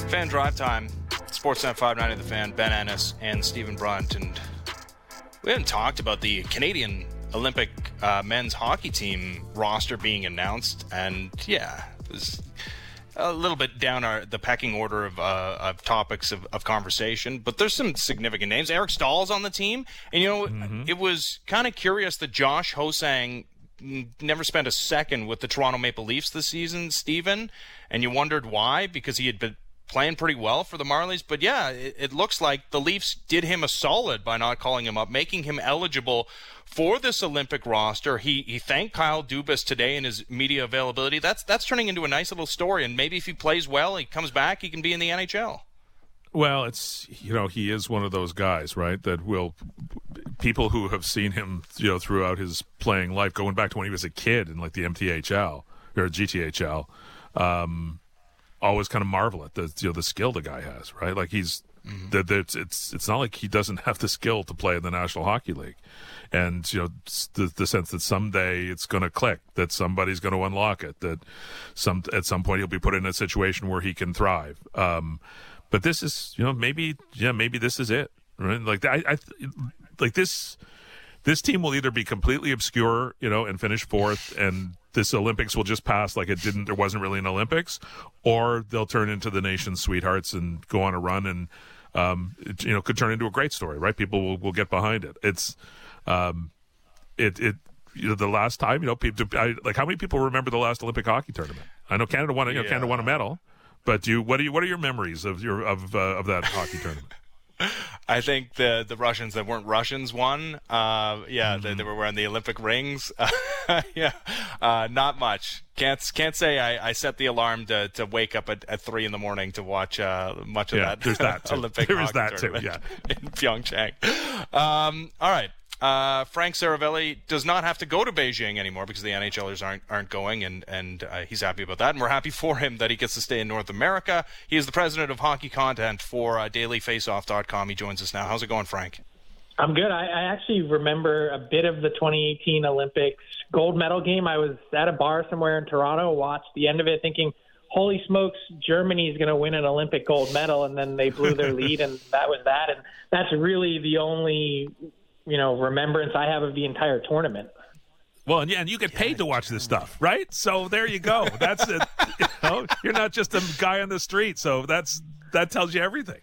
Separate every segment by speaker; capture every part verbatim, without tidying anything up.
Speaker 1: Fan Drive Time, Sportsnet five ninety The Fan, Ben Ennis and Stephen Brunt. And we haven't talked about the Canadian Olympic uh, men's hockey team roster being announced. And yeah, it was a little bit down our, the pecking order of, uh, of topics of, of conversation. But there's some significant names. Eric Stahl's on the team. And, you know, mm-hmm. it was kind of curious that Josh Ho-Sang never spent a second with the Toronto Maple Leafs this season, Stephen. And you wondered why, because he had been playing pretty well for the Marlies. But yeah, it, it looks like the Leafs did him a solid by not calling him up, making him eligible for this Olympic roster. He he thanked Kyle Dubas today in his media availability. That's that's turning into a nice little story. And maybe if he plays well, he comes back, he can be in the N H L.
Speaker 2: Well, it's, you know, he is one of those guys, right, that will, people who have seen him, you know, throughout his playing life, going back to when he was a kid in like the M T H L or G T H L, um, always kind of marvel at the, you know, the skill the guy has, right? Like he's, mm-hmm. the, the, it's, it's, it's not like he doesn't have the skill to play in the National Hockey League. And, you know, the, the sense that someday it's going to click, that somebody's going to unlock it, that some, at some point he'll be put in a situation where he can thrive. Um, But this is, you know, maybe, yeah, maybe this is it, right? Like, I, I, like this, this team will either be completely obscure, you know, and finish fourth, and this Olympics will just pass like it didn't, there wasn't really an Olympics, or they'll turn into the nation's sweethearts and go on a run, and, um, it, you know, could turn into a great story, right? People will, will get behind it. It's, um, it, it, you know, the last time, you know, people, I, like, how many people remember the last Olympic hockey tournament? I know Canada won, you know, yeah. Canada won a medal. But you, what are you? What are your memories of your of uh, of that hockey tournament?
Speaker 1: I think the the Russians that weren't Russians won. Uh, yeah, mm-hmm. they, they were wearing the Olympic rings. yeah, uh, not much. Can't can't say I, I set the alarm to, to wake up at, at three in the morning to watch uh, much of
Speaker 2: yeah,
Speaker 1: that.
Speaker 2: There's that too.
Speaker 1: Olympic
Speaker 2: there
Speaker 1: hockey
Speaker 2: is that
Speaker 1: tournament
Speaker 2: too. Yeah,
Speaker 1: in Pyeongchang. Um, all right. Uh, Frank Seravalli does not have to go to Beijing anymore because the NHLers aren't aren't going, and and uh, he's happy about that, and we're happy for him that he gets to stay in North America. He is the president of hockey content for uh, daily faceoff dot com. He joins us now. How's it going, Frank?
Speaker 3: I'm good. I, I actually remember a bit of the twenty eighteen Olympics gold medal game. I was at a bar somewhere in Toronto, watched the end of it, thinking, holy smokes, Germany's going to win an Olympic gold medal, and then they blew their lead, and that was that. And that's really the only, you know, remembrance I have of the entire tournament.
Speaker 2: Well, and yeah, and you get paid to watch this stuff, right? So there you go. That's it. You know, you're not just a guy on the street. So that's that tells you everything.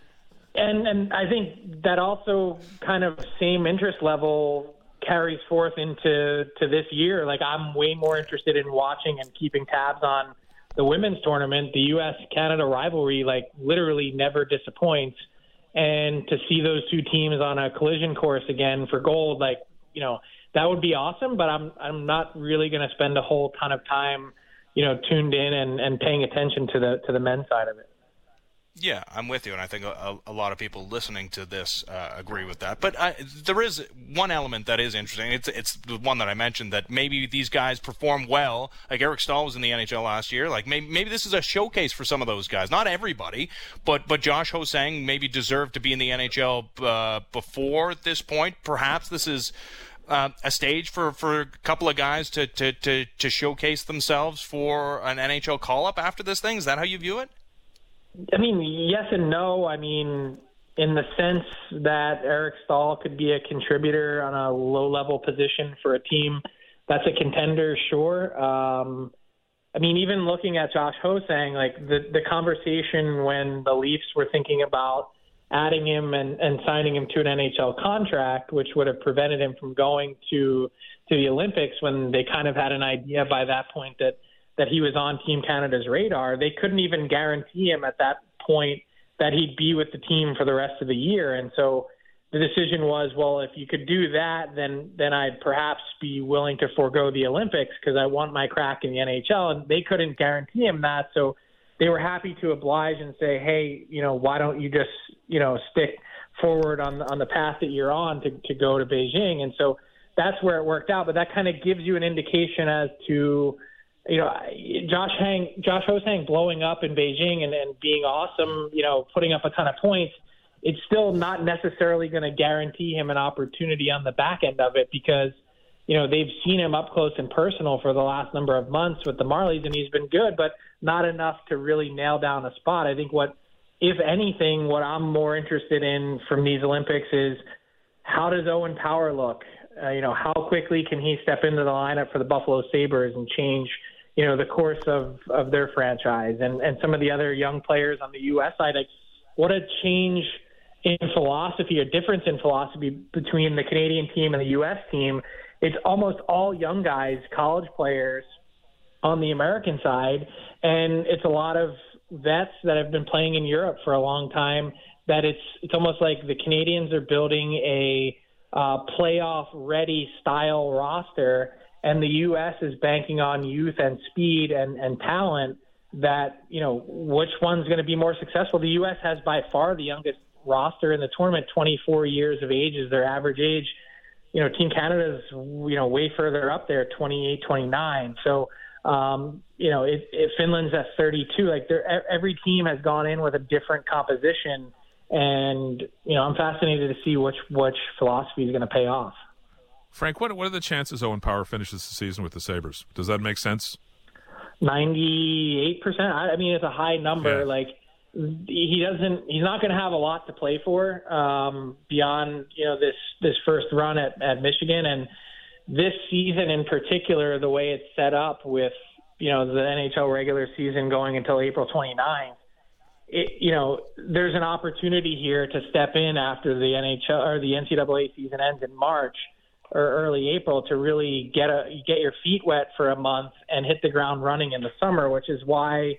Speaker 3: And and I think that also kind of same interest level carries forth into to this year. Like, I'm way more interested in watching and keeping tabs on the women's tournament. The U S Canada rivalry, like, literally never disappoints. And to see those two teams on a collision course again for gold, like, you know, that would be awesome. But I'm I'm not really going to spend a whole ton of time, you know, tuned in and, and paying attention to the to the men's side of it.
Speaker 1: Yeah, I'm with you, and I think a, a lot of people listening to this uh, agree with that. But I, there is one element that is interesting. It's it's the one that I mentioned, that maybe these guys perform well. Like Eric Stahl was in the N H L last year. Like maybe maybe this is a showcase for some of those guys. Not everybody, but but Josh Ho-Sang maybe deserved to be in the N H L uh, before this point. Perhaps this is uh, a stage for, for a couple of guys to, to, to, to showcase themselves for an N H L call-up after this thing. Is that how you view it?
Speaker 3: I mean, yes and no. I mean, in the sense that Eric Stahl could be a contributor on a low-level position for a team that's a contender, sure. Um, I mean, even looking at Josh Ho-Sang, like the, the conversation when the Leafs were thinking about adding him and, and signing him to an N H L contract, which would have prevented him from going to to the Olympics, when they kind of had an idea by that point that that he was on Team Canada's radar. They couldn't even guarantee him at that point that he'd be with the team for the rest of the year. And so the decision was, well, if you could do that, then then I'd perhaps be willing to forego the Olympics because I want my crack in the N H L. And they couldn't guarantee him that. So they were happy to oblige and say, hey, you know, why don't you just, you know, stick forward on the, on the path that you're on to, to go to Beijing. And so that's where it worked out. But that kind of gives you an indication as to, you know, Josh Hang, Josh Ho-Sang blowing up in Beijing and, and being awesome, you know, putting up a ton of points. It's still not necessarily going to guarantee him an opportunity on the back end of it because, you know, they've seen him up close and personal for the last number of months with the Marlies, and he's been good. But not enough to really nail down a spot. I think what, if anything, what I'm more interested in from these Olympics is how does Owen Power look? Uh, you know, how quickly can he step into the lineup for the Buffalo Sabres and change, you know, the course of, of their franchise? And, and some of the other young players on the U S side, like, what a change in philosophy, a difference in philosophy between the Canadian team and the U S team. It's almost all young guys, college players on the American side, and it's a lot of vets that have been playing in Europe for a long time. That it's it's almost like the Canadians are building a uh, playoff-ready style roster, and the U S is banking on youth and speed and, and talent. That, you know, which one's going to be more successful? The U S has by far the youngest roster in the tournament. twenty-four years of age is their average age. You know, Team Canada's, you know, way further up there, twenty-eight, twenty-nine. So, um, you know, if, if Finland's at thirty-two, like every team has gone in with a different composition. And, you know, I'm fascinated to see which, which philosophy is going to pay off.
Speaker 2: Frank, what, what are the chances Owen Power finishes the season with the Sabres? Does that make sense?
Speaker 3: ninety-eight percent. I mean, it's a high number.
Speaker 2: Yeah.
Speaker 3: Like, he doesn't, he's not going to have a lot to play for um, beyond, you know, this, this first run at, at Michigan. And this season in particular, the way it's set up with, you know, the N H L regular season going until April twenty-ninth, it, you know, there's an opportunity here to step in after the N H L or the N C double A season ends in March or early April to really get a get your feet wet for a month and hit the ground running in the summer, which is why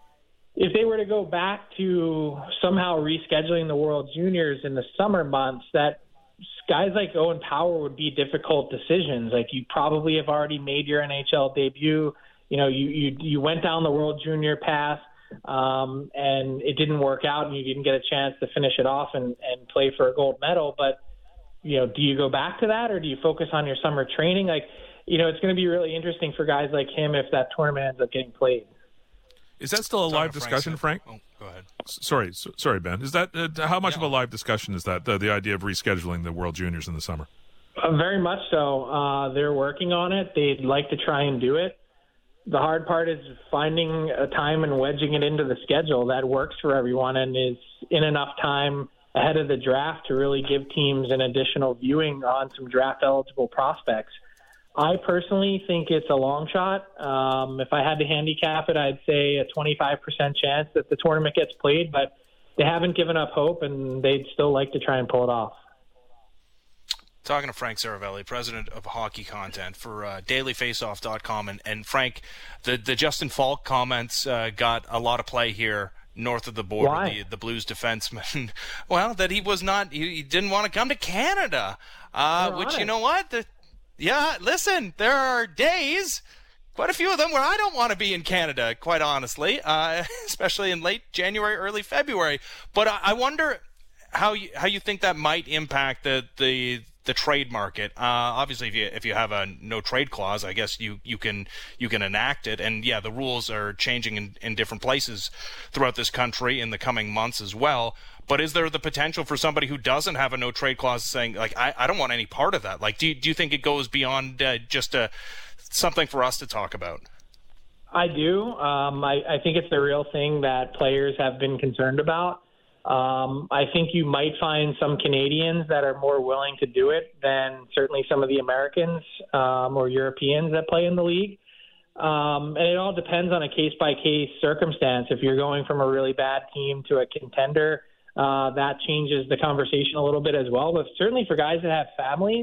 Speaker 3: if they were to go back to somehow rescheduling the World Juniors in the summer months, that guys like Owen Power would be difficult decisions. Like, you probably have already made your N H L debut. You know, you you, you went down the World Junior path um, and it didn't work out and you didn't get a chance to finish it off and, and play for a gold medal. But, you know, do you go back to that or do you focus on your summer training? Like, you know, it's going to be really interesting for guys like him if that tournament ends up getting played.
Speaker 2: Is that still a live discussion, Frank?
Speaker 1: Oh, go ahead.
Speaker 2: Sorry, so, sorry, Ben. Is that uh, how much
Speaker 1: yeah.
Speaker 2: of a live discussion is that? Uh, the idea of rescheduling the World Juniors in the summer?
Speaker 3: Uh, very much so. Uh, they're working on it. They'd like to try and do it. The hard part is finding a time and wedging it into the schedule that works for everyone and is in enough time ahead of the draft to really give teams an additional viewing on some draft-eligible prospects. I personally think it's a long shot. Um, if I had to handicap it, I'd say a twenty-five percent chance that the tournament gets played, but they haven't given up hope, and they'd still like to try and pull it off.
Speaker 1: Talking to Frank Saravelli, president of hockey content for uh, daily faceoff dot com. And, and Frank, the, the Justin Falk comments uh, got a lot of play here north of the border.
Speaker 3: Why?
Speaker 1: The, the Blues defenseman, well, that he was not, he, he didn't want to come to Canada, uh, which, you know what? The, yeah, listen, there are days, quite a few of them, where I don't want to be in Canada, quite honestly, uh, especially in late January, early February. But I, I wonder how you, how you think that might impact the, the, the trade market. Uh, obviously, if you if you have a no trade clause, I guess you, you can you can enact it. And yeah, the rules are changing in, in different places throughout this country in the coming months as well. But is there the potential for somebody who doesn't have a no trade clause saying, like, I, I don't want any part of that? Like, do you, do you think it goes beyond uh, just a, something for us to talk about?
Speaker 3: I do. Um, I, I think it's the real thing that players have been concerned about. Um, I think you might find some Canadians that are more willing to do it than certainly some of the Americans um, or Europeans that play in the league. Um, and it all depends on a case-by-case circumstance. If you're going from a really bad team to a contender, uh, that changes the conversation a little bit as well. But certainly for guys that have families,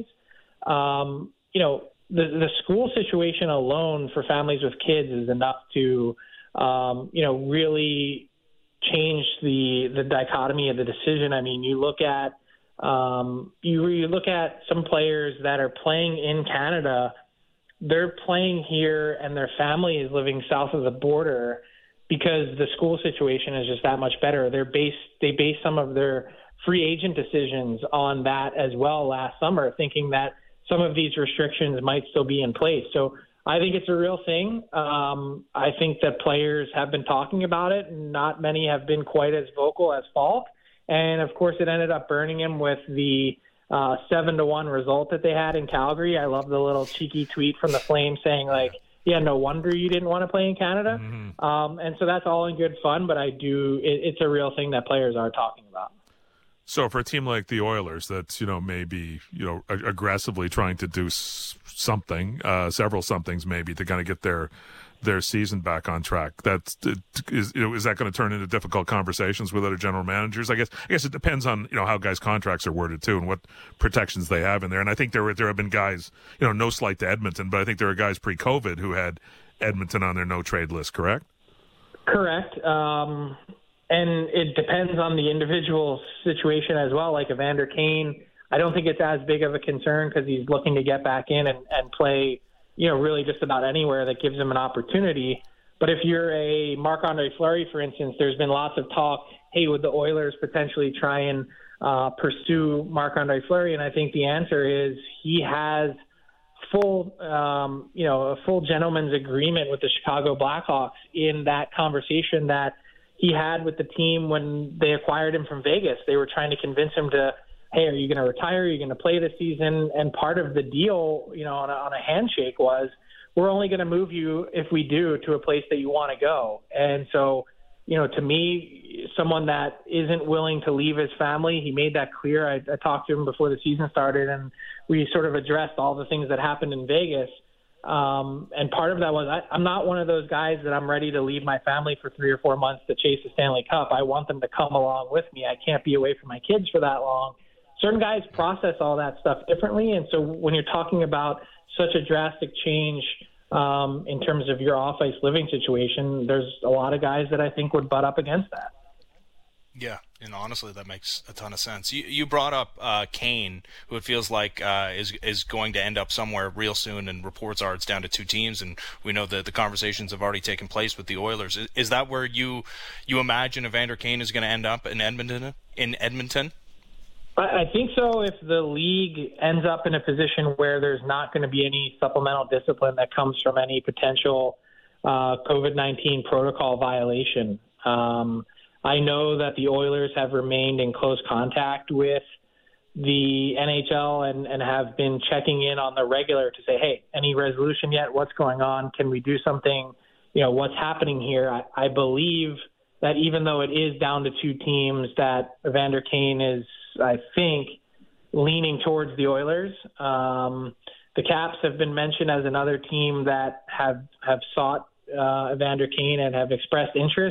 Speaker 3: um, you know, the, the school situation alone for families with kids is enough to, um, you know, really change the the dichotomy of the decision. I mean, you look at um, you, you look at some players that are playing in Canada. They're playing here, and their family is living south of the border because the school situation is just that much better. They're based they base some of their free agent decisions on that as well last summer, thinking that some of these restrictions might still be in place. So I think it's a real thing. Um, I think that players have been talking about it. Not many have been quite as vocal as Falk. And, of course, it ended up burning him with the uh, seven to one result that they had in Calgary. I love the little cheeky tweet from the Flames saying, like, yeah, no wonder you didn't want to play in Canada.
Speaker 2: Mm-hmm.
Speaker 3: Um, and so that's all in good fun, but I do, it, it's a real thing that players are talking about.
Speaker 2: So for a team like the Oilers that's, you know, maybe, you know, ag- aggressively trying to do s- something, uh, several somethings maybe to kind of get their their season back on track, that's is, you know, is that going to turn into difficult conversations with other general managers? I guess I guess it depends on, you know, how guys' contracts are worded too and what protections they have in there. And I think there were, there have been guys, you know, no slight to Edmonton, but I think there are guys pre-COVID who had Edmonton on their no trade list, correct?
Speaker 3: Correct. Um, and it depends on the individual situation as well. Like Evander Kane, I don't think it's as big of a concern because he's looking to get back in and, and play, you know, really just about anywhere that gives him an opportunity. But if you're a Marc-Andre Fleury, for instance, there's been lots of talk, hey, would the Oilers potentially try and uh, pursue Marc-Andre Fleury? And I think the answer is he has full, um, you know, a full gentleman's agreement with the Chicago Blackhawks in that conversation that he had with the team when they acquired him from Vegas. They were trying to convince him to, hey, are you going to retire? Are you going to play this season? And part of the deal, you know, on a, on a handshake was, we're only going to move you if we do to a place that you want to go. And so, you know, to me, someone that isn't willing to leave his family, he made that clear. I, I talked to him before the season started, and we sort of addressed all the things that happened in Vegas. Um, and part of that was I, I'm not one of those guys that I'm ready to leave my family for three or four months to chase the Stanley Cup. I want them to come along with me. I can't be away from my kids for that long. Certain guys process all that stuff differently. And so when you're talking about such a drastic change um, in terms of your off-ice living situation, there's a lot of guys that I think would butt up against that.
Speaker 1: Yeah, and honestly, that makes a ton of sense. You you brought up uh, Kane, who it feels like uh, is is going to end up somewhere real soon, and reports are it's down to two teams, and we know that the conversations have already taken place with the Oilers. Is, is that where you you imagine Evander Kane is going to end up in Edmonton? In Edmonton?
Speaker 3: I think so. If the league ends up in a position where there's not going to be any supplemental discipline that comes from any potential uh, COVID nineteen protocol violation. Um, I know that the Oilers have remained in close contact with the N H L and, and have been checking in on the regular to say, hey, any resolution yet? What's going on? Can we do something? You know, what's happening here? I, I believe that even though it is down to two teams, that Evander Kane is, I think, leaning towards the Oilers. Um, the Caps have been mentioned as another team that have have sought uh, Evander Kane and have expressed interest.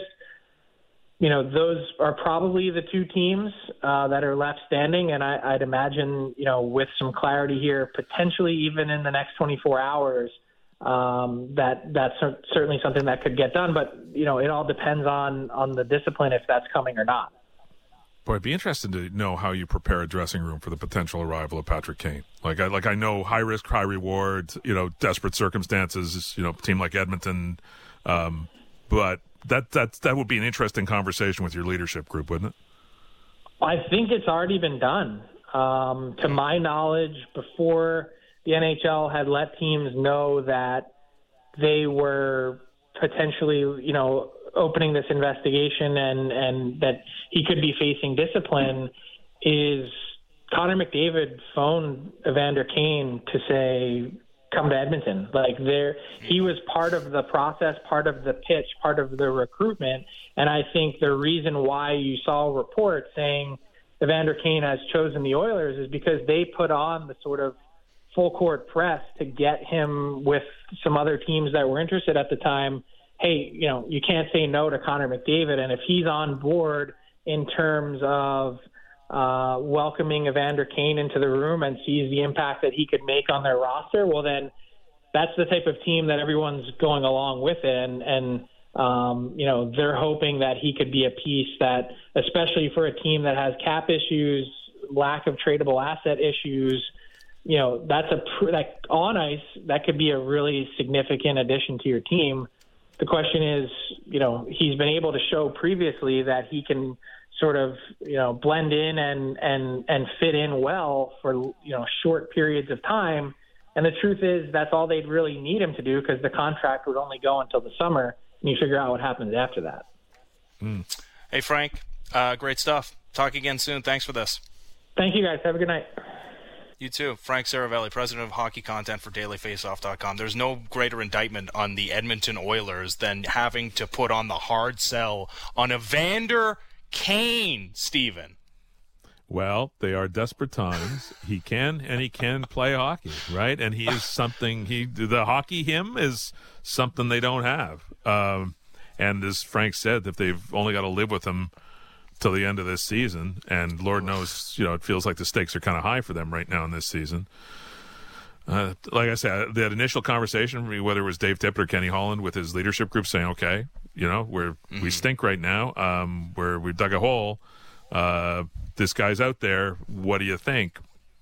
Speaker 3: You know, those are probably the two teams uh, that are left standing, and I, I'd imagine, you know, with some clarity here, potentially even in the next twenty-four hours, um, that that's certainly something that could get done. But, you know, it all depends on on the discipline if that's coming or not.
Speaker 2: Boy, I'd be interested to know how you prepare a dressing room for the potential arrival of Patrick Kane. Like I like I know high risk, high reward, you know, desperate circumstances, you know, a team like Edmonton, um, but that that that would be an interesting conversation with your leadership group, wouldn't it?
Speaker 3: I think it's already been done. Um, to my knowledge, before the N H L had let teams know that they were potentially, you know, opening this investigation and, and that he could be facing discipline, is Connor McDavid phoned Evander Kane to say, come to Edmonton. Like there, he was part of the process, part of the pitch, part of the recruitment. And I think the reason why you saw reports saying Evander Kane has chosen the Oilers is because they put on the sort of full court press to get him with some other teams that were interested at the time. Hey, you know, you can't say no to Connor McDavid. And if he's on board in terms of uh, welcoming Evander Kane into the room and sees the impact that he could make on their roster, well, then that's the type of team that everyone's going along with it. And, and um, you know, they're hoping that he could be a piece that, especially for a team that has cap issues, lack of tradable asset issues, you know, that's a like on ice, that could be a really significant addition to your team. The question is, you know, he's been able to show previously that he can sort of, you know, blend in and, and, and fit in well for, you know, short periods of time. And the truth is that's all they'd really need him to do because the contract would only go until the summer, and you figure out what happens after that.
Speaker 1: Mm. Hey, Frank, uh, great stuff. Talk again soon. Thanks for this.
Speaker 3: Thank you, guys. Have a good night.
Speaker 1: You too. Frank Saravelli, president of hockey content for daily faceoff dot com. There's no greater indictment on the Edmonton Oilers than having to put on the hard sell on Evander Kane, Stephen.
Speaker 2: Well, they are desperate times. He can and he can play hockey, right? And he is something, he the hockey him is something they don't have. Um, and as Frank said, if they've only got to live with him till the end of this season, and Lord knows, you know, it feels like the stakes are kind of high for them right now in this season. Uh, like I said, that initial conversation, whether it was Dave Tippett or Kenny Holland with his leadership group saying, okay, you know, we're, mm-hmm. we stink right now. Um, we're, we've dug a hole. Uh, this guy's out there. What do you think?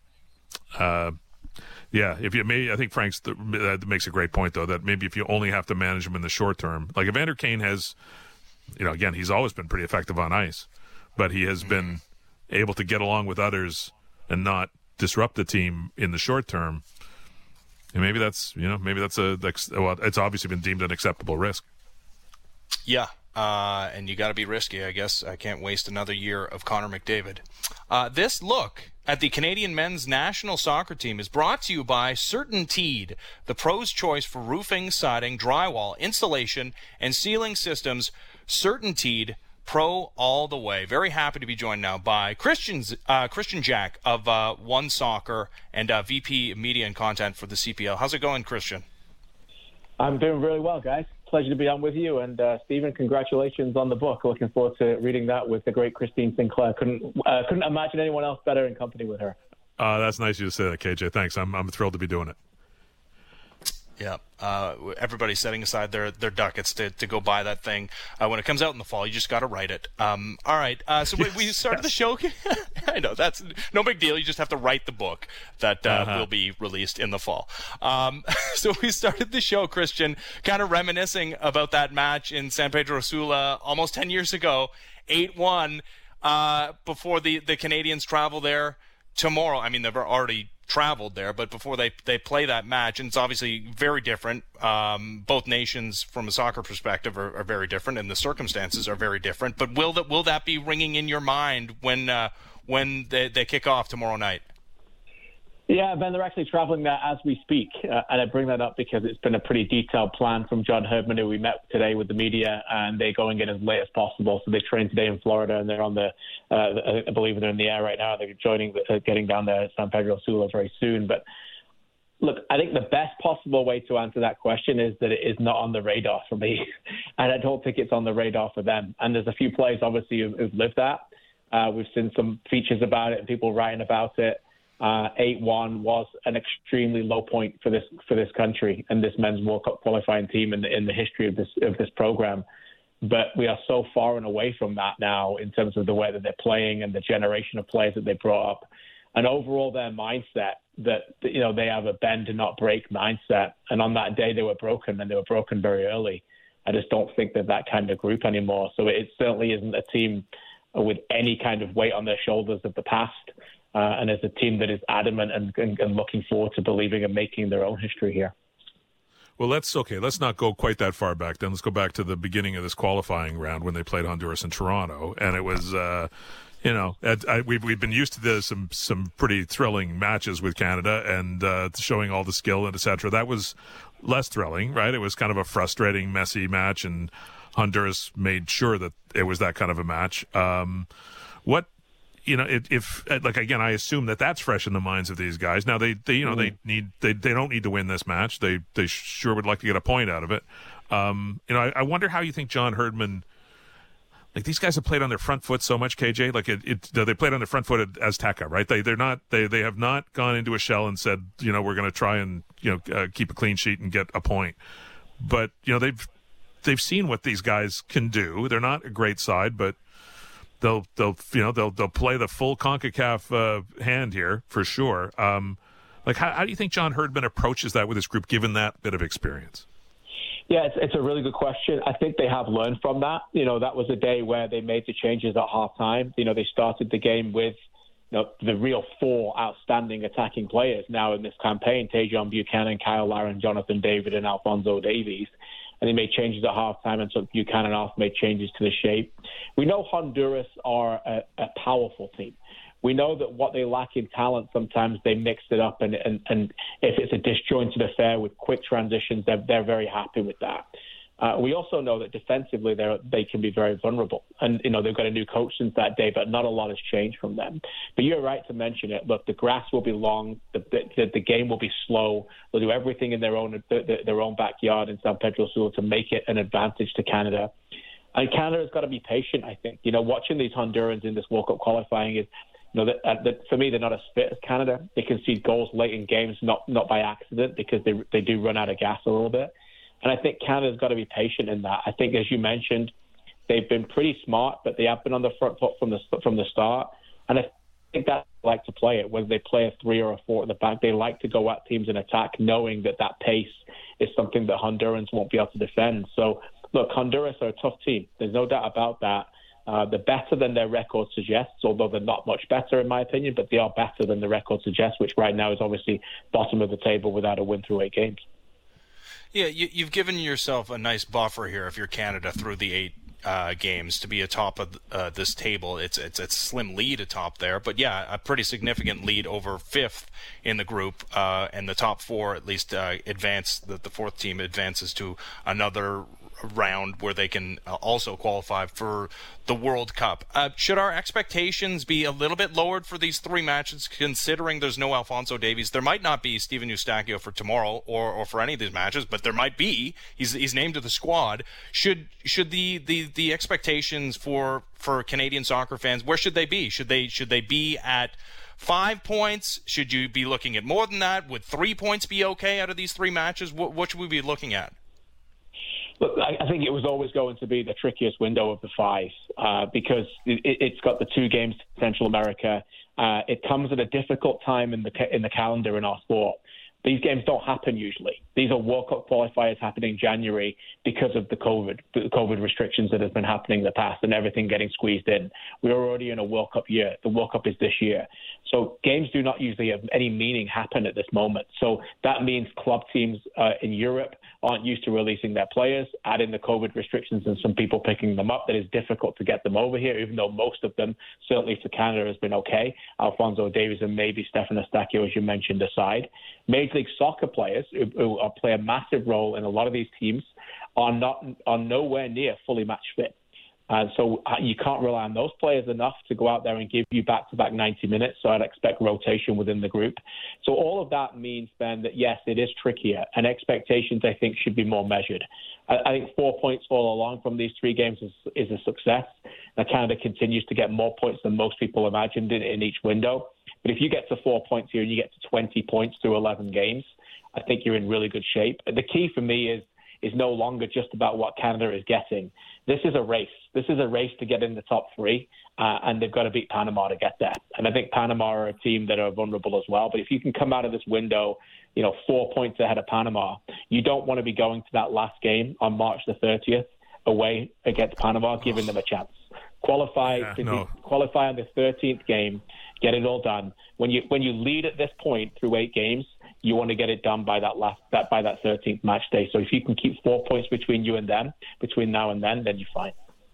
Speaker 2: Uh, yeah, if you may, I think Frank's the, that makes a great point, though, that maybe if you only have to manage him in the short term, like Evander Kane has, you know, again, he's always been pretty effective on ice. But he has been able to get along with others and not disrupt the team in the short term. And maybe that's, you know, maybe that's a, that's, well, it's obviously been deemed an acceptable risk.
Speaker 1: Yeah, uh, and you got to be risky, I guess. I can't waste another year of Connor McDavid. Uh, this look at the Canadian men's national soccer team is brought to you by CertainTeed, the pro's choice for roofing, siding, drywall, installation, and ceiling systems. CertainTeed, Pro all the way. Very happy to be joined now by Christian's, uh, Christian Jack of uh, One Soccer and uh, V P Media and Content for the C P L. How's it going, Christian?
Speaker 4: I'm doing really well, guys. Pleasure to be on with you. And uh, Stephen, congratulations on the book. Looking forward to reading that with the great Christine Sinclair. Couldn't uh, couldn't imagine anyone else better in company with her.
Speaker 2: Uh, that's nice of you to say that, K J. Thanks. I'm I'm thrilled to be doing it.
Speaker 1: Yeah, uh, everybody's setting aside their, their ducats to, to go buy that thing. Uh, when it comes out in the fall, you just got to write it. Um, all right, uh, so yes, we, we started yes. the show. I know, that's no big deal. You just have to write the book that uh, uh-huh. will be released in the fall. Um, so we started the show, Christian, kind of reminiscing about that match in San Pedro Sula almost ten years ago, eight one, uh, before the, the Canadians travel there tomorrow. I mean, they've already traveled there, but before they, they play that match, and it's obviously very different. Um, both nations, from a soccer perspective, are, are very different, and the circumstances are very different. But will that will that be ringing in your mind when uh, when they, they kick off tomorrow night?
Speaker 4: Yeah, Ben, they're actually traveling there as we speak, uh, and I bring that up because it's been a pretty detailed plan from John Herdman, who we met today with the media, and they're going in as late as possible. So they trained today in Florida, and they're on the, uh, I believe they're in the air right now. They're joining, uh, getting down there at San Pedro Sula very soon. But look, I think the best possible way to answer that question is that it is not on the radar for me, and I don't think it's on the radar for them. And there's a few players, obviously, who've, who've lived that. Uh, we've seen some features about it and people writing about it. Uh, eight one was an extremely low point for this for this country and this men's World Cup qualifying team in the in the history of this of this program. But we are so far and away from that now in terms of the way that they're playing and the generation of players that they brought up, and overall their mindset that you know they have a bend to not break mindset. And on that day they were broken, and they were broken very early. I just don't think they're that kind of group anymore. So it certainly isn't a team with any kind of weight on their shoulders of the past. Uh, and as a team that is adamant and, and, and looking forward to believing and making their own history here.
Speaker 2: Well, let's okay. Let's not go quite that far back. Then let's go back to the beginning of this qualifying round when they played Honduras in Toronto, and it was, uh, you know, at, I, we've we've been used to this, some some pretty thrilling matches with Canada and uh, showing all the skill and et cetera. That was less thrilling, right? It was kind of a frustrating, messy match, and Honduras made sure that it was that kind of a match. Um, what You know, if, if like again, I assume that that's fresh in the minds of these guys. Now they, they you know, mm-hmm. they need they, they don't need to win this match. They they sure would like to get a point out of it. Um, you know, I, I wonder how you think John Herdman. Like these guys have played on their front foot so much, K J. Like it, it they played on their front foot at Azteca, right? They they're not they they have not gone into a shell and said, you know, we're going to try and you know uh, keep a clean sheet and get a point. But you know they've they've seen what these guys can do. They're not a great side, but They'll, they'll, you know, they'll, they'll play the full CONCACAF uh, hand here for sure. Um, like, how, how do you think John Herdman approaches that with his group, given that bit of experience?
Speaker 4: Yeah, it's, it's a really good question. I think they have learned from that. You know, that was a day where they made the changes at halftime. You know, they started the game with, you know, the real four outstanding attacking players now in this campaign: Tajon Buchanan, Kyle Larin, Jonathan David, and Alphonso Davies. And they made changes at halftime and took Buchanan off, made changes to the shape. We know Honduras are a, a powerful team. We know that what they lack in talent, sometimes they mix it up, and, and, and if it's a disjointed affair with quick transitions, they're, they're very happy with that. Uh, we also know that defensively they they can be very vulnerable. And, you know, they've got a new coach since that day, but not a lot has changed from them. But you're right to mention it. Look, the grass will be long. The the, the game will be slow. They'll do everything in their own their own backyard in San Pedro Sula to make it an advantage to Canada. And Canada's got to be patient, I think. You know, watching these Hondurans in this World Cup qualifying is, you know, that, uh, that for me, they're not as fit as Canada. They concede goals late in games, not not by accident, because they they do run out of gas a little bit. And I think Canada's got to be patient in that. I think, as you mentioned, they've been pretty smart, but they have been on the front foot from the from the start. And I think that they like to play it, whether they play a three or a four at the back. They like to go at teams in attack, knowing that that pace is something that Hondurans won't be able to defend. So, look, Honduras are a tough team. There's no doubt about that. Uh, they're better than their record suggests, although they're not much better, in my opinion, but they are better than the record suggests, which right now is obviously bottom of the table without a win through eight games.
Speaker 1: Yeah, you, you've given yourself a nice buffer here if you're Canada through the eight uh, games to be atop of uh, this table. It's, it's it's a slim lead atop there, but yeah, a pretty significant lead over fifth in the group, uh, and the top four at least uh, advance. The, the fourth team advances to another round where they can also qualify for the World Cup. Uh, should our expectations be a little bit lowered for these three matches, considering there's no Alphonso Davies? There might not be Steven Eustáquio for tomorrow or, or for any of these matches, but there might be. He's he's named to the squad. Should should the, the, the expectations for for Canadian soccer fans, where should they be? Should they should they be at five points? Should you be looking at more than that? Would three points be okay out of these three matches? What, what should we be looking at?
Speaker 4: Look, I think it was always going to be the trickiest window of the five uh, because it, it's got the two games to Central America. Uh, it comes at a difficult time in the in the calendar in our sport. These games don't happen usually. These are World Cup qualifiers happening in January because of the COVID, the COVID restrictions that have been happening in the past and everything getting squeezed in. We're already in a World Cup year. The World Cup is this year. So games do not usually have any meaning happen at this moment. So that means club teams uh, in Europe aren't used to releasing their players, add in the COVID restrictions and some people picking them up. That is difficult to get them over here, even though most of them, certainly for Canada, has been okay. Alphonso Davies and maybe Stefan Eustáquio, as you mentioned, aside. Major League Soccer players who, who are, play a massive role in a lot of these teams are not are nowhere near fully match fit. And so you can't rely on those players enough to go out there and give you back-to-back ninety minutes. So I'd expect rotation within the group. So all of that means, Ben, that, yes, it is trickier. And expectations, I think, should be more measured. I, I think four points all along from these three games is, is a success. Now, Canada continues to get more points than most people imagined in, in each window. But if you get to four points here and you get to twenty points through eleven games, I think you're in really good shape. The key for me is is no longer just about what Canada is getting. This is a race. This is a race to get in the top three, uh, and they've got to beat Panama to get there. And I think Panama are a team that are vulnerable as well. But if you can come out of this window, you know, four points ahead of Panama, you don't want to be going to that last game on March the thirtieth away against Panama, giving them a chance. Qualify,
Speaker 2: yeah,
Speaker 4: to
Speaker 2: no.
Speaker 4: be, qualify on the thirteenth game, get it all done. When you when you lead at this point through eight games, you want to get it done by that last that by that thirteenth match day. So if you can keep four points between you and them between now and then, then you're fine.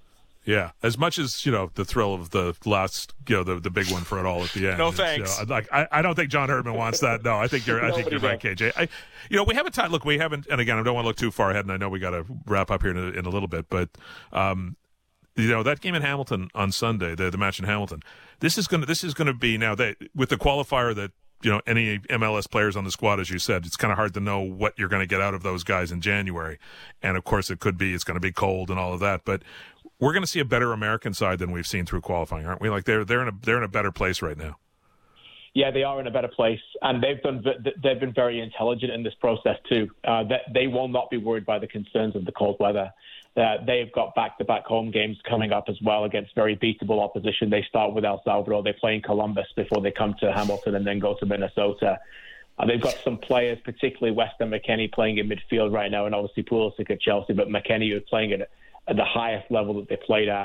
Speaker 2: Yeah, as much as you know the thrill of the last, you know, the the big one for it all at the end.
Speaker 1: No
Speaker 2: is,
Speaker 1: thanks.
Speaker 2: You know, like I, I don't think John Herdman wants that. No, I think you're I think you're right, K J. I, you know, we haven't t- look, we haven't, and again, I don't want to look too far ahead, and I know we got to wrap up here in a, in a little bit, but. Um, You know, that game in Hamilton on Sunday, the the match in Hamilton. This is going to this is going to be now that with the qualifier that, you know, any M L S players on the squad, as you said, it's kind of hard to know what you're going to get out of those guys in January. And of course, it could be it's going to be cold and all of that. But we're going to see a better American side than we've seen through qualifying, aren't we? Like they're they're in a they're in a better place right now.
Speaker 4: Yeah, they are in a better place, and they've done. They've been very intelligent in this process too. Uh, that they will not be worried by the concerns of the cold weather. Uh, they've got back-to-back home games coming up as well against very beatable opposition. They start with El Salvador. They play in Columbus before they come to Hamilton and then go to Minnesota. Uh, they've got some players, particularly Weston McKennie, playing in midfield right now, and obviously Pulisic at Chelsea, but McKennie is playing at, at the highest level that they played at.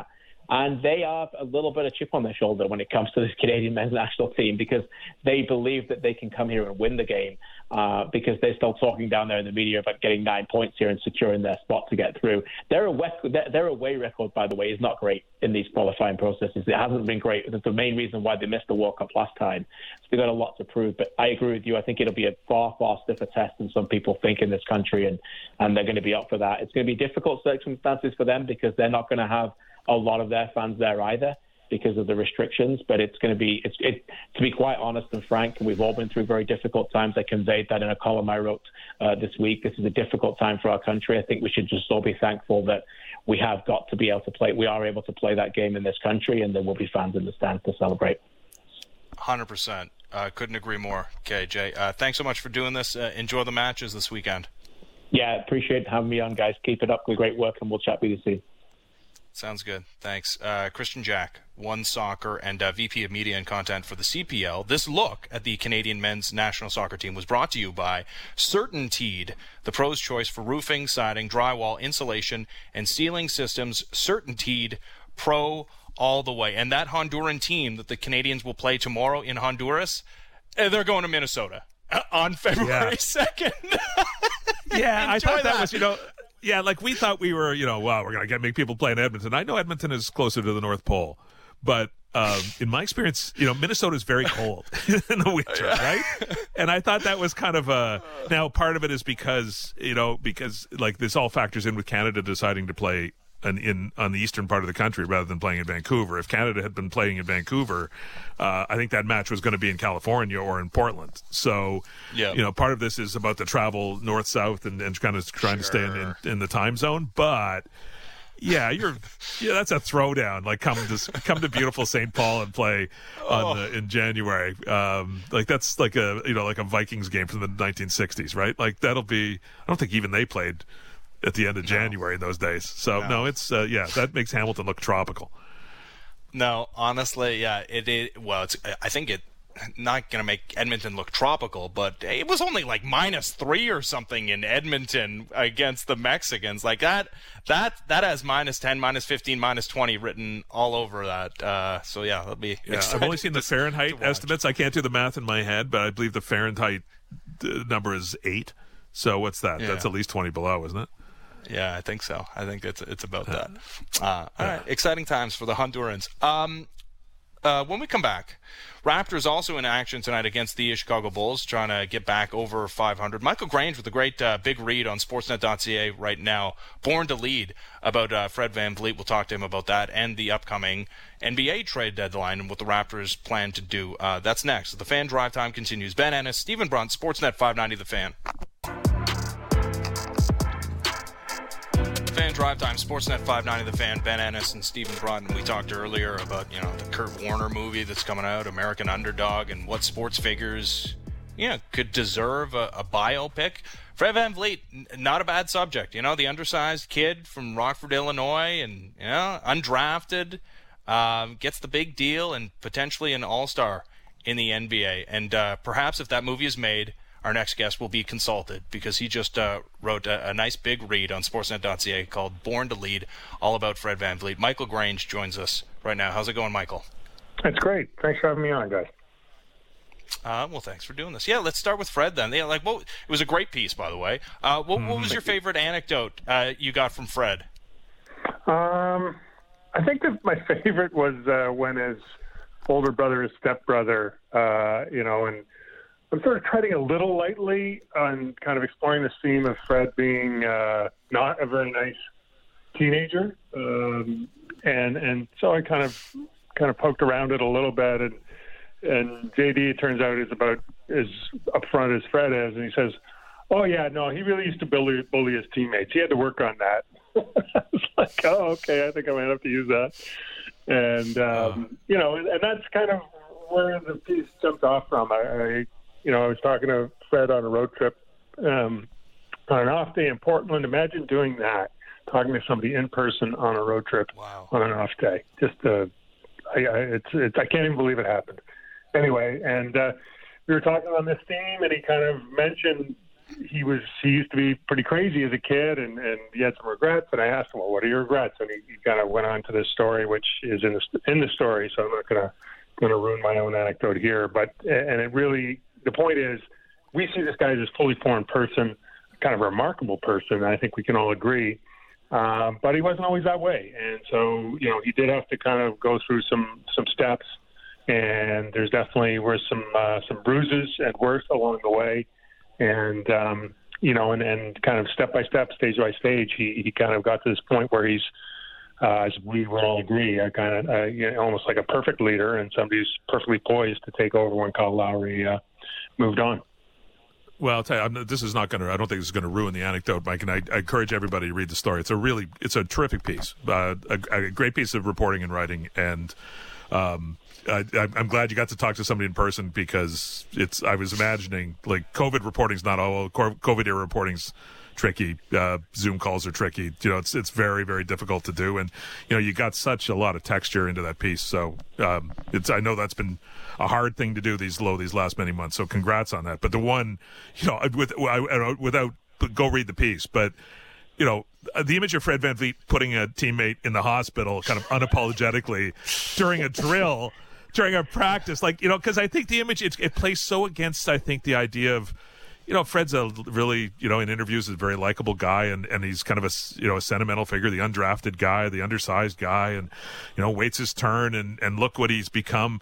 Speaker 4: And they have a little bit of chip on their shoulder when it comes to this Canadian men's national team because they believe that they can come here and win the game uh, because they're still talking down there in the media about getting nine points here and securing their spot to get through. Their away, their away record, by the way, is not great in these qualifying processes. It hasn't been great. That's the main reason why they missed the World Cup last time. So they've got a lot to prove. But I agree with you. I think it'll be a far, far stiffer test than some people think in this country, and, and they're going to be up for that. It's going to be difficult circumstances for them because they're not going to have a lot of their fans there either because of the restrictions, but it's going to be, it's, it, to be quite honest and frank, and we've all been through very difficult times. I conveyed that in a column I wrote uh, this week. This is a difficult time for our country. I think we should just all be thankful that we have got to be able to play, we are able to play that game in this country, and there will be fans in the stands to celebrate.
Speaker 1: one hundred percent. Uh, couldn't agree more, K J. Uh, thanks so much for doing this. Uh, enjoy the matches this weekend.
Speaker 4: Yeah, appreciate having me on, guys. Keep it up with great work, and we'll chat with you soon.
Speaker 1: Sounds good. Thanks. Uh, Christian Jack, One Soccer and uh, V P of Media and Content for the C P L. This look at the Canadian men's national soccer team was brought to you by CertainTeed, the pro's choice for roofing, siding, drywall, insulation, and ceiling systems. CertainTeed Pro all the way. And that Honduran team that the Canadians will play tomorrow in Honduras, uh, they're going to Minnesota uh, on February second.
Speaker 2: Yeah, I thought that,
Speaker 1: that
Speaker 2: was, you know... Yeah, like we thought we were, you know, wow, we're going to get make people play in Edmonton. I know Edmonton is closer to the North Pole, but um, in my experience, you know, Minnesota is very cold in the winter, right? And I thought that was kind of a, now part of it is because, you know, because like this all factors in with Canada deciding to play an, in on the eastern part of the country rather than playing in Vancouver. If Canada had been playing in Vancouver, uh, I think that match was going to be in California or in Portland. So,
Speaker 1: yeah.
Speaker 2: you know, part of this is about the travel north-south and, and kind of trying
Speaker 1: Sure.
Speaker 2: to stay in, in, in the time zone. But, yeah, you're yeah, that's a throwdown. Like, come to come to beautiful Saint Paul and play on
Speaker 1: Oh.
Speaker 2: the, in January. Um, like, that's like a, you know, like a Vikings game from the nineteen sixties, right? Like, that'll be – I don't think even they played – at the end of January in those days. So, no,
Speaker 1: No.
Speaker 2: it's, uh, yeah, that makes Hamilton look tropical.
Speaker 1: No, honestly, yeah, it, it well, it's, I think it not going to make Edmonton look tropical, but it was only like minus three or something in Edmonton against the Mexicans. Like that, that, that has minus ten, minus fifteen, minus twenty written all over that. Uh, so yeah, that'll be,
Speaker 2: Yeah, I've only seen the Fahrenheit estimates. I can't do the math in my head, but I believe the Fahrenheit uh, number is eight. So what's that?
Speaker 1: Yeah.
Speaker 2: That's at least twenty below, isn't it?
Speaker 1: Yeah, I think so. I think it's it's about that. Uh, all right, exciting times for the Hondurans. Um, uh, when we come back, Raptors also in action tonight against the Chicago Bulls, trying to get back over five hundred. Michael Grange with a great uh, big read on Sportsnet dot C A right now, Born to Lead, about uh, Fred VanVleet. We'll talk to him about that and the upcoming N B A trade deadline and what the Raptors plan to do. Uh, that's next. The Fan Drive Time continues. Ben Ennis, Stephen Brunt, Sportsnet five ninety The Fan. Fan Drive Time, Sportsnet five ninety The Fan, Ben Ennis and Stephen Brunt. And we talked earlier about, you know, the Kurt Warner movie that's coming out, American Underdog, and what sports figures, you know, could deserve a, a biopic. Fred VanVleet, n- not a bad subject. You know, the undersized kid from Rockford, Illinois, and, you know, undrafted, um, gets the big deal and potentially an all-star in the N B A. And uh, perhaps if that movie is made, our next guest will be consulted because he just uh, wrote a, a nice big read on Sportsnet dot C A called Born to Lead, all about Fred VanVleet. Michael Grange joins us right now. How's it going, Michael?
Speaker 5: That's great. Thanks for having me on, guys.
Speaker 1: Uh, well, thanks for doing this. Yeah, let's start with Fred then. Yeah, like, what, it was a great piece, by the way. Uh, what, what was your favorite anecdote uh, you got from Fred?
Speaker 5: Um, I think that my favorite was uh, when his older brother, his stepbrother, uh, you know, and I'm sort of treading a little lightly on kind of exploring this theme of Fred being uh, not a very nice teenager, um, and and so I kind of kind of poked around it a little bit, and and J D, it turns out, is about as upfront as Fred is, and he says, "Oh yeah, no, he really used to bully bully his teammates. He had to work on that." I was like, "Oh, okay, I think I might have to use that," and um, you know, and, and that's kind of where the piece jumped off from. I, I You know, I was talking to Fred on a road trip um, on an off day in Portland. Imagine doing that, talking to somebody in person on a road trip
Speaker 1: Wow.
Speaker 5: on an off day. Just, uh, I, I, it's, it's, I can't even believe it happened. Anyway, and uh, we were talking on this theme, and he kind of mentioned, he was he used to be pretty crazy as a kid, and, and he had some regrets. And I asked him, well, what are your regrets? And he, he kind of went on to this story, which is in the in the story. So I'm not going to going to ruin my own anecdote here. But and it really, the point is, we see this guy as a fully formed person, kind of a remarkable person. I think we can all agree. Um, but he wasn't always that way, and so you know he did have to kind of go through some some steps. And there's definitely were some uh, some bruises at worst along the way, and um, you know, and, and kind of step by step, stage by stage, he, he kind of got to this point where he's, uh, as we would all agree, a kind of uh, you know, almost like a perfect leader and somebody who's perfectly poised to take over when Kyle Lowry uh, moved on.
Speaker 2: Well, I'll tell you, I'm, this is not going to. I don't think this is going to ruin the anecdote, Mike. And I, I encourage everybody to read the story. It's a really, it's a terrific piece, uh, a, a great piece of reporting and writing, and. Um, I, I'm glad you got to talk to somebody in person because it's. I was imagining like COVID reporting's not all. COVID era reporting's tricky. Uh, Zoom calls are tricky. You know, it's it's very very difficult to do, and you know you got such a lot of texture into that piece. So um, it's. I know that's been a hard thing to do these low these last many months. So congrats on that. But the one, you know, with I, without go read the piece, but. You know, the image of Fred VanVleet putting a teammate in the hospital kind of unapologetically during a drill, during a practice, like, you know, because I think the image, it, it plays so against, I think, the idea of, you know, Fred's a really, you know, in interviews, is a very likable guy, and, and he's kind of a, you know, a sentimental figure, the undrafted guy, the undersized guy, and, you know, waits his turn, and, and look what he's become.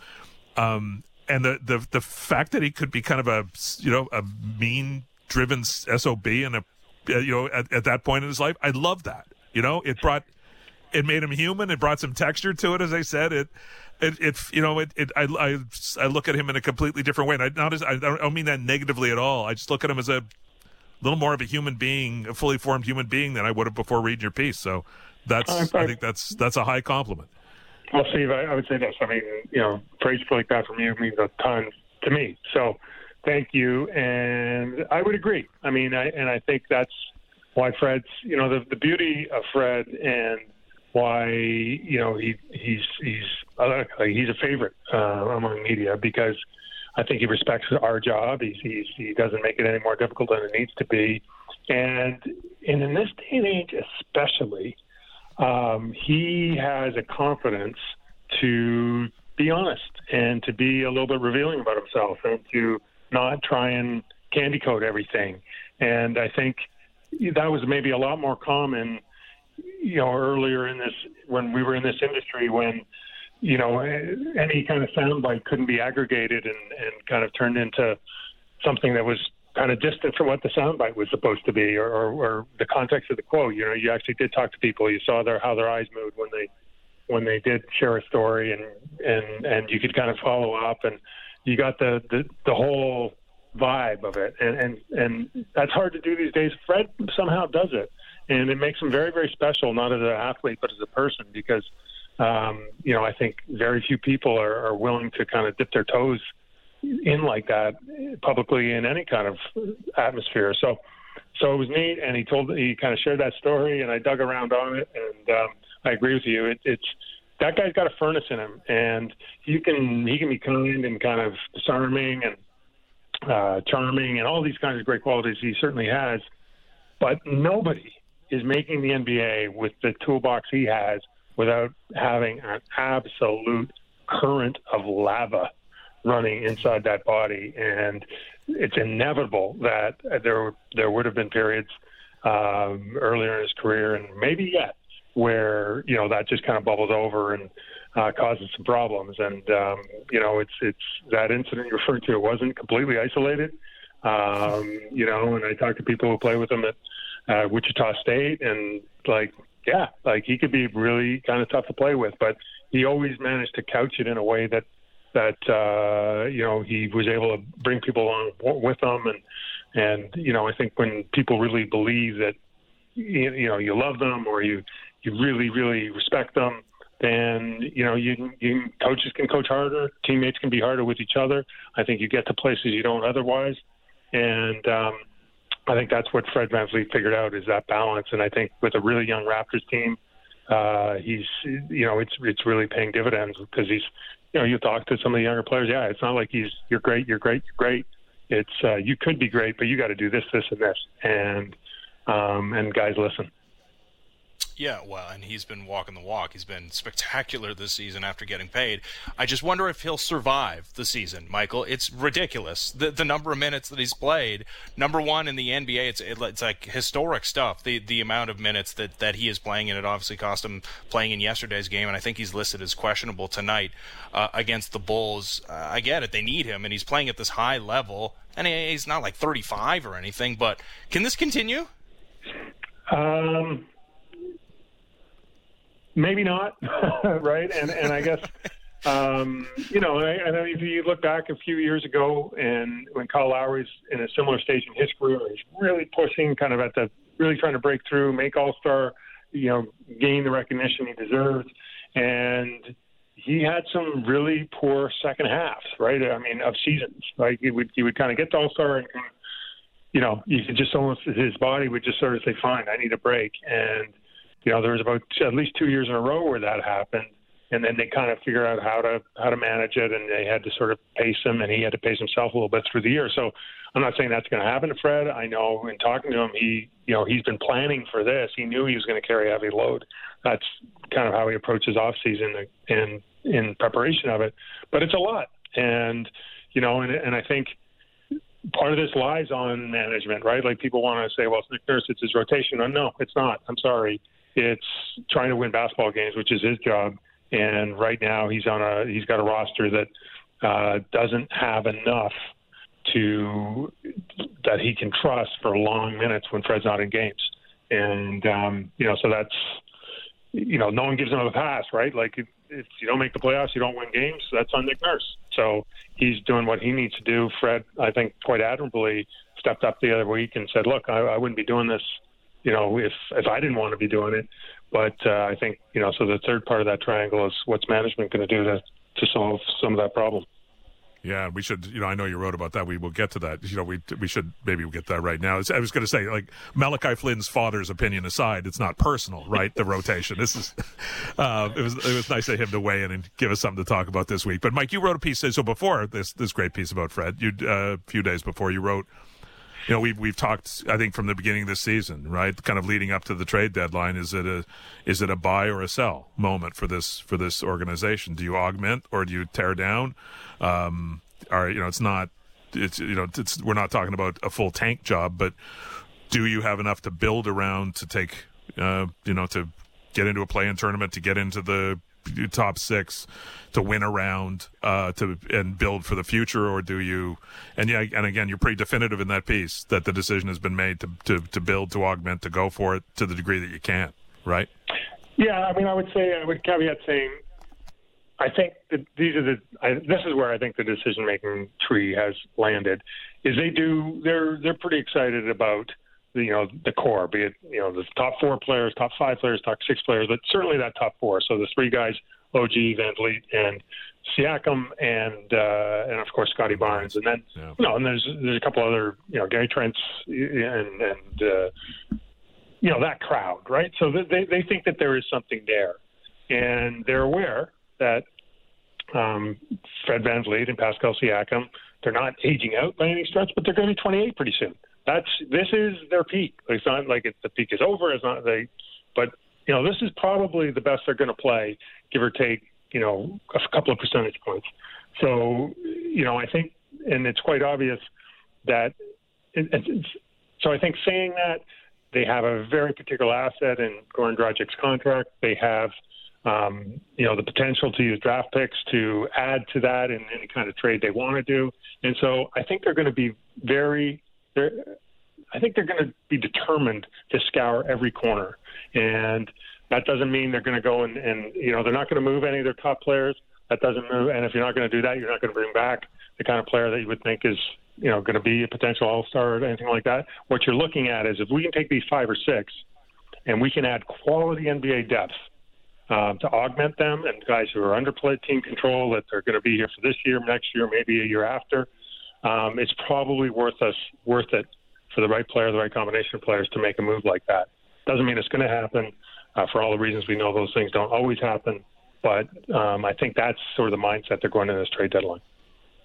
Speaker 2: Um, and the, the, the fact that he could be kind of a, you know, a mean-driven S O B and a, you know, at, at that point in his life, I love that. You know, it brought, it made him human. It brought some texture to it, as I said. It, it, it you know, it, it I, I, I look at him in a completely different way. And I not as I don't mean that negatively at all. I just look at him as a little more of a human being, a fully formed human being than I would have before reading your piece. So that's, I, I, I think that's that's a high compliment.
Speaker 5: Well, Steve, I, I would say this. I mean, you know, praise like that from you means a ton to me. So. Thank you, and I would agree. I mean, I, and I think that's why Fred's, you know, the, the beauty of Fred, and why, you know, he he's he's uh, he's a favorite uh, among media, because I think he respects our job. He's, he's he doesn't make it any more difficult than it needs to be, and and in this day and age, especially, um, he has a confidence to be honest and to be a little bit revealing about himself, and to not try and candy coat everything. And I think that was maybe a lot more common, you know, earlier in this, when we were in this industry, when, you know, any kind of soundbite couldn't be aggregated and, and kind of turned into something that was kind of distant from what the soundbite was supposed to be, or, or, or the context of the quote. You know, you actually did talk to people. You saw their, how their eyes moved when they, when they did share a story, and, and, and you could kind of follow up, and you got the, the, the whole vibe of it. And, and, and that's hard to do these days. Fred somehow does it. And it makes him very, very special, not as an athlete, but as a person, because, um, you know, I think very few people are, are willing to kind of dip their toes in like that publicly in any kind of atmosphere. So, so it was neat. And he told, he kind of shared that story, and I dug around on it. And um, I agree with you. It, it's, that guy's got a furnace in him, and you can he can be kind and kind of disarming and uh, charming and all these kinds of great qualities he certainly has. But nobody is making the N B A with the toolbox he has without having an absolute current of lava running inside that body. And it's inevitable that there there would have been periods um, earlier in his career, and maybe yet, where, you know, that just kind of bubbles over and uh, causes some problems. And, um, you know, it's it's that incident you referred to. It wasn't completely isolated, um, you know, and I talked to people who play with him at uh, Wichita State, and, like, yeah, like he could be really kind of tough to play with. But he always managed to couch it in a way that, that uh, you know, he was able to bring people along with him. And, and you know, I think when people really believe that, you, you know, you love them, or you – you really, really respect them, then, you know, you, you coaches can coach harder, teammates can be harder with each other. I think you get to places you don't otherwise. And um, I think that's what Fred VanVleet figured out, is that balance. And I think with a really young Raptors team, uh, he's, you know, it's it's really paying dividends, because he's, you know, you talk to some of the younger players, yeah, it's not like he's, you're great, you're great, you're great. It's uh, you could be great, but you got to do this, this, and this, and um, and guys listen.
Speaker 1: Yeah, well, and he's been walking the walk. He's been spectacular this season after getting paid. I just wonder if he'll survive the season, Michael. It's ridiculous. The the number of minutes that he's played, number one in the N B A, it's it, it's like historic stuff, the the amount of minutes that, that he is playing, and it obviously cost him playing in yesterday's game, and I think he's listed as questionable tonight uh, against the Bulls. Uh, I get it. They need him, and he's playing at this high level, and he's not like thirty-five or anything, but can this continue?
Speaker 5: Um... Maybe not, right? And and I guess, um, you know, I, I know if you look back a few years ago and when Kyle Lowry's in a similar stage in his career, he's really pushing kind of at the, really trying to break through, make All-Star, you know, gain the recognition he deserves. And he had some really poor second halves, right? I mean, of seasons. Like he would, he would kind of get to All-Star and, you know, you could just almost, his body would just sort of say, fine, I need a break. And, you know, there was about at least two years in a row where that happened, and then they kind of figured out how to how to manage it, and they had to sort of pace him, and he had to pace himself a little bit through the year. So I'm not saying that's going to happen to Fred. I know in talking to him, he you know he's been planning for this. He knew he was going to carry a heavy load. That's kind of how he approaches off season and in preparation of it. But it's a lot, and you know, and and I think part of this lies on management, right? Like people want to say, well, it's Nick Nurse, it's his rotation. No, no, it's not. I'm sorry. It's trying to win basketball games, which is his job. And right now he's on a he's got a roster that uh, doesn't have enough to that he can trust for long minutes when Fred's not in games. And um, you know, so that's you know, no one gives him a pass, right? Like if, if you don't make the playoffs, you don't win games. That's on Nick Nurse. So he's doing what he needs to do. Fred, I think, quite admirably stepped up the other week and said, "Look, I, I wouldn't be doing this." You know, if if I didn't want to be doing it, but uh, I think you know. So the third part of that triangle is what's management going to do to to solve some of that problem.
Speaker 2: Yeah, we should. You know, I know you wrote about that. We will get to that. You know, we we should maybe we'll get that right now. I was going to say, like Malachi Flynn's father's opinion aside, it's not personal, right? The rotation. This is. Uh, it was it was nice of him to weigh in and give us something to talk about this week. But Mike, you wrote a piece. So before this this great piece about Fred, you uh, a few days before you wrote. You know, we've we've talked, I think, from the beginning of this season, right? Kind of leading up to the trade deadline. Is it a is it a buy or a sell moment for this for this organization? Do you augment or do you tear down? Um, or you know, it's not. It's you know, it's we're not talking about a full tank job, but do you have enough to build around to take, uh, you know, to get into a play-in tournament, to get into the top six, to win a round, uh, to and build for the future, or do you? And yeah, and again, you're pretty definitive in that piece that the decision has been made to to, to build, to augment, to go for it to the degree that you can, right?
Speaker 5: Yeah, I mean, I would say I would caveat saying, I think that these are the. I, this is where I think the decision-making tree has landed. Is they do they're they're pretty excited about the, you know the core, be it you know the top four players, top five players, top six players, but certainly that top four. So the three guys. O G, Van Vliet, and Siakam, and uh, and of course Scotty Barnes, and then yeah. you know, and there's there's a couple other you know Gary Trent's and and uh, you know that crowd, right? So they they think that there is something there, and they're aware that um, Fred Van Vliet and Pascal Siakam, they're not aging out by any stretch, but they're going to be twenty-eight pretty soon. That's this is their peak. It's not like it, the peak is over. It's not they, but. You know, this is probably the best they're going to play, give or take, you know, a couple of percentage points. So, you know, I think, and it's quite obvious that, it, it's, so I think saying that, they have a very particular asset in Goran Dragic's contract. They have, um, you know, the potential to use draft picks to add to that in any kind of trade they want to do. And so I think they're going to be very, I think they're going to be determined to scour every corner. And that doesn't mean they're going to go and, and, you know, they're not going to move any of their top players. That doesn't move. And if you're not going to do that, you're not going to bring back the kind of player that you would think is, you know, going to be a potential all-star or anything like that. What you're looking at is if we can take these five or six and we can add quality N B A depth um, to augment them and guys who are under team control that they're going to be here for this year, next year, maybe a year after, um, it's probably worth us worth it for the right player, the right combination of players to make a move like that. Doesn't mean it's going to happen. Uh, for all the reasons we know, those things don't always happen. But um, I think that's sort of the mindset they're going into this trade deadline.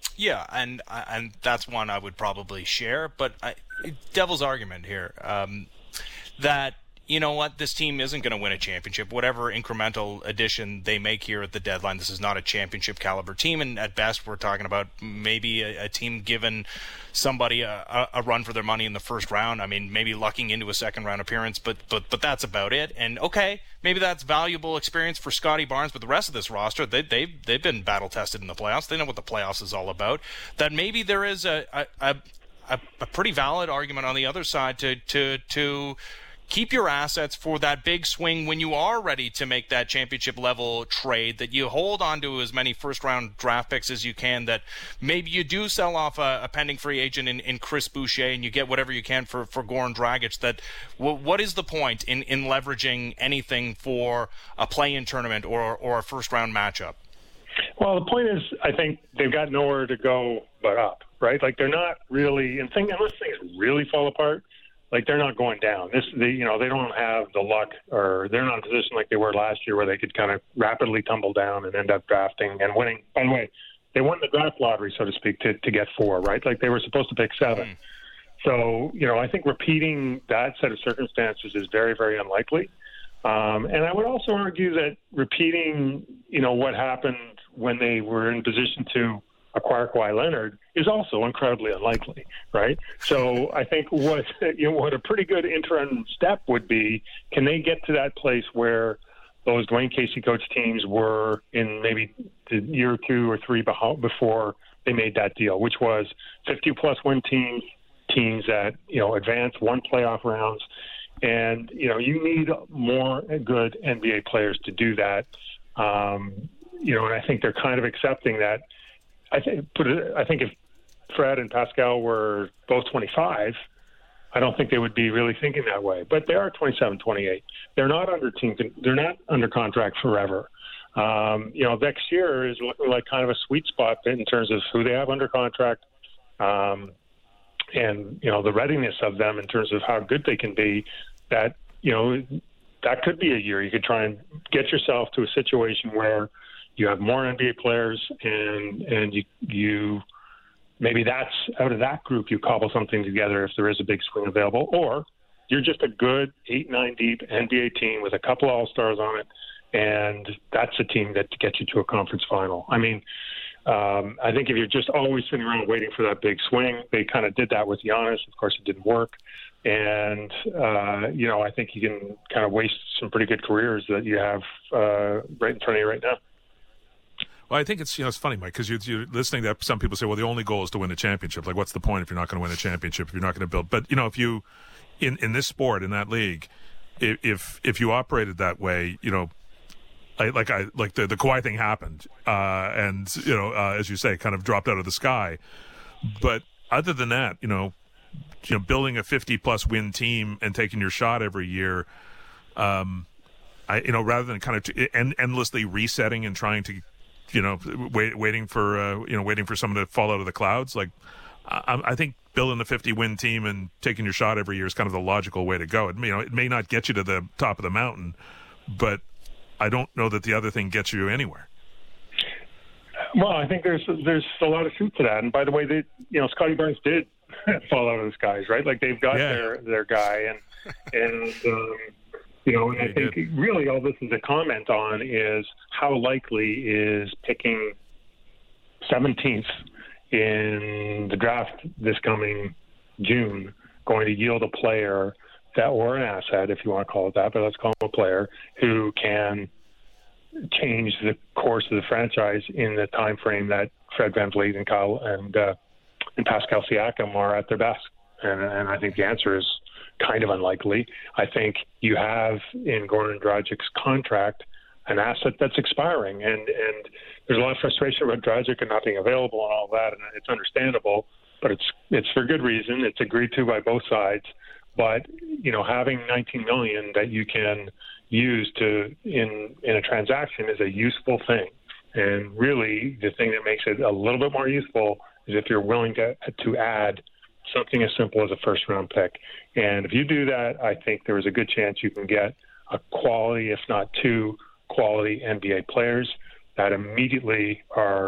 Speaker 1: Yeah, and and that's one I would probably share. But I, devil's argument here, um, that, you know what, this team isn't going to win a championship. Whatever incremental addition they make here at the deadline, this is not a championship caliber team. And at best, we're talking about maybe a, a team giving somebody a, a run for their money in the first round. I mean, maybe lucking into a second round appearance, but but but that's about it. And okay, maybe that's valuable experience for Scotty Barnes, but the rest of this roster, they, they've they've been battle tested in the playoffs. They know what the playoffs is all about. That maybe there is a a, a, a pretty valid argument on the other side to to to. keep your assets for that big swing when you are ready to make that championship level trade, that you hold on to as many first round draft picks as you can, that maybe you do sell off a, a pending free agent in, in Chris Boucher and you get whatever you can for, for Goran Dragic. That w- what is the point in, in leveraging anything for a play-in tournament or, or a first round matchup?
Speaker 5: Well, the point is, I think they've got nowhere to go but up, right? Like they're not really, and thing, unless things really fall apart, like they're not going down. This, they, you know, they don't have the luck, or they're not in a position like they were last year where they could kind of rapidly tumble down and end up drafting and winning. By the way, they won the draft lottery, so to speak, to, to get four, right? Like they were supposed to pick seven. Mm. So, you know, I think repeating that set of circumstances is very, very unlikely. Um, and I would also argue that repeating, you know, what happened when they were in position to acquire Kawhi Leonard is also incredibly unlikely, right? So I think what you know what a pretty good interim step would be, can they get to that place where those Dwayne Casey coach teams were in maybe the year or two or three before they made that deal, which was fifty plus win teams, teams that, you know, advance one playoff rounds. And, you know, you need more good N B A players to do that. Um, you know, and I think they're kind of accepting that. I think, put it, I think if Fred and Pascal were both twenty-five, I don't think they would be really thinking that way. But they are twenty-seven, twenty-eight. They're not under team. They're not under contract forever. Um, you know, next year is looking like kind of a sweet spot in terms of who they have under contract, um, and you know the readiness of them in terms of how good they can be. That you know that could be a year you could try and get yourself to a situation where you have more N B A players, and and you you maybe that's out of that group you cobble something together if there is a big swing available, or you're just a good eight nine deep N B A team with a couple All Stars on it, and that's a team that gets you to a conference final. I mean, um, I think if you're just always sitting around waiting for that big swing, they kind of did that with Giannis. Of course, it didn't work, and uh, you know I think you can kind of waste some pretty good careers that you have uh, right in front of you right now.
Speaker 2: Well, I think it's, you know, it's funny, Mike, because you're, you're listening to some people say, well, the only goal is to win a championship. Like, what's the point if you're not going to win a championship, if you're not going to build? But, you know, if you, in, in this sport, in that league, if if you operated that way, you know, I, like I like the, the Kawhi thing happened, uh, and, you know, uh, as you say, kind of dropped out of the sky. But other than that, you know, you know, building a fifty-plus win team and taking your shot every year, um, I, you know, rather than kind of t- end, endlessly resetting and trying to, you know, wait, waiting for uh, you know, waiting for someone to fall out of the clouds. Like, I, I think building a fifty-win team and taking your shot every year is kind of the logical way to go. It, you know, it may not get you to the top of the mountain, but I don't know that the other thing gets you anywhere.
Speaker 5: Well, I think there's there's a lot of truth to that. And by the way, they, you know, Scotty Barnes did fall out of the skies, right? Like they've got yeah. their their guy, and and. Um, You know, and I think good. really all this is a comment on is how likely is picking seventeenth in the draft this coming June going to yield a player that, or an asset, if you want to call it that, but let's call him a player who can change the course of the franchise in the time frame that Fred VanVleet and Kyle and uh, and Pascal Siakam are at their best. And, and I think the answer is kind of unlikely. I think you have in Goran Dragic's contract an asset that's expiring, and, and there's a lot of frustration about Dragic and not being available and all that, and it's understandable, but it's it's for good reason. It's agreed to by both sides. But you know, having nineteen million that you can use to in in a transaction is a useful thing. And really, the thing that makes it a little bit more useful is if you're willing to to add something as simple as a first-round pick. And if you do that, I think there is a good chance you can get a quality, if not two, quality N B A players that immediately are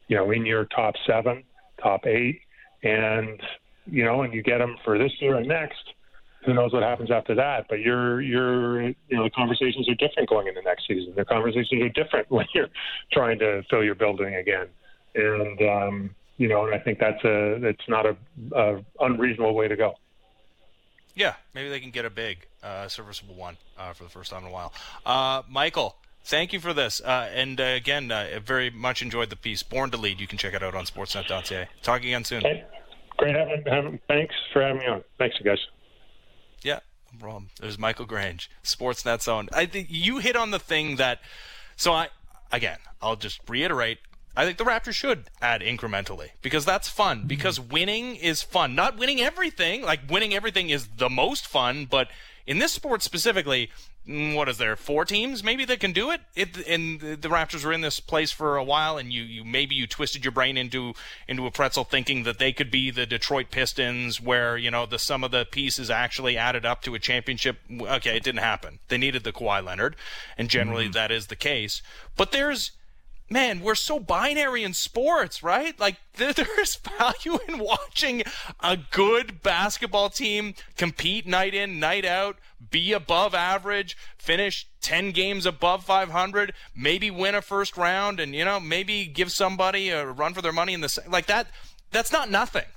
Speaker 5: you know, in your top seven, top eight, and you know, and you get them for this year and next. Who knows what happens after that? But you're, you're, you know, the conversations are different going into next season. The conversations are different when you're trying to fill your building again. And, um, you know, and I think that's a, it's not a, a unreasonable way to go.
Speaker 1: Yeah, maybe they can get a big, uh, serviceable one uh, for the first time in a while. Uh, Michael, thank you for this. Uh, and uh, again, uh, I very much enjoyed the piece. Born to Lead. You can check it out on sportsnet dot c a. Talk again soon.
Speaker 5: Okay. Great having, having, thanks for having me on. Thanks, you guys.
Speaker 1: Yeah, no problem. There's Michael Grange, Sportsnet Zone. I think you hit on the thing that. So I, again, I'll just reiterate. I think the Raptors should add incrementally because that's fun. Because winning is fun. Not winning everything. Like winning everything is the most fun, but in this sport specifically, what is there? Four teams maybe that can do it. It and the Raptors were in this place for a while, and you, you maybe you twisted your brain into into a pretzel, thinking that they could be the Detroit Pistons, where you know the sum of the pieces actually added up to a championship. Okay, it didn't happen. They needed the Kawhi Leonard, and generally mm-hmm. that is the case. But there's Man, we're so binary in sports, right? Like, there's value in watching a good basketball team compete night in, night out, be above average, finish ten games above five hundred, maybe win a first round, and, you know, maybe give somebody a run for their money in the – like that. That's not nothing.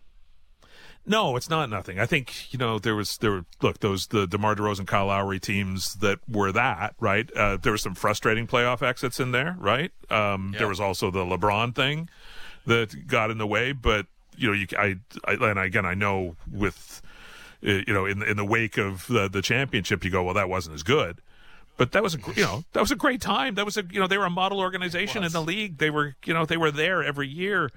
Speaker 2: No, it's not nothing. I think, you know, there was, there were, look, those, the DeMar DeRozan, Kyle Lowry teams that were that, right? Uh, there were some frustrating playoff exits in there, right? Um, yeah. There was also the LeBron thing that got in the way, but, you know, you, I, I and again, I know with, you know, in, in the wake of the, the championship, you go, well, that wasn't as good. But that was a, you know, that was a great time. That was a, you know, they were a model organization in the league. They were, you know, they were there every year.